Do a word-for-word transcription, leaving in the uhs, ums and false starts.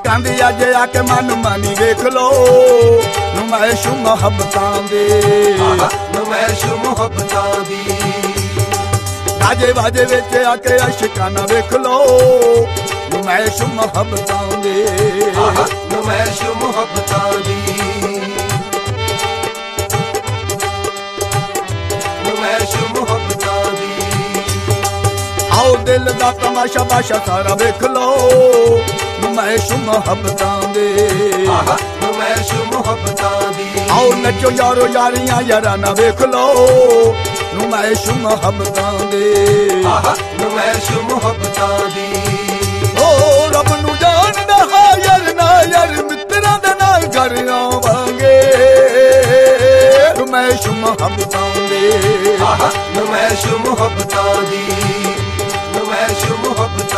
इश्कां दी अज आके मन मानी वेख लो नुमाइश मुहब्बतां दी नुमाइश मुहब्बतां दी गाजे बाजे विच आके इश्कां ना वेख लो नुमाइश मुहब्बतां दी नुमाइश मुहब्बतां दी नुमाइश मुहब्बतां दी आओ दिल दा तमाशा बाशा सारा वेख लो नुमाइश मुहब्बतां दी नुमाइश मुहब्बतां दी आओ नचो यारो यारियां याराना वेख लो नुमाइश मुहब्बतां दी नुमाइश मुहब्बतां दी ओ रब नू जानदा हायर ना यार मित्रां दे नाल घर आवांगे नुमाइश मुहब्बतां दी नुमाइश मुहब्बतां दी नुमाइश मुहब्बतां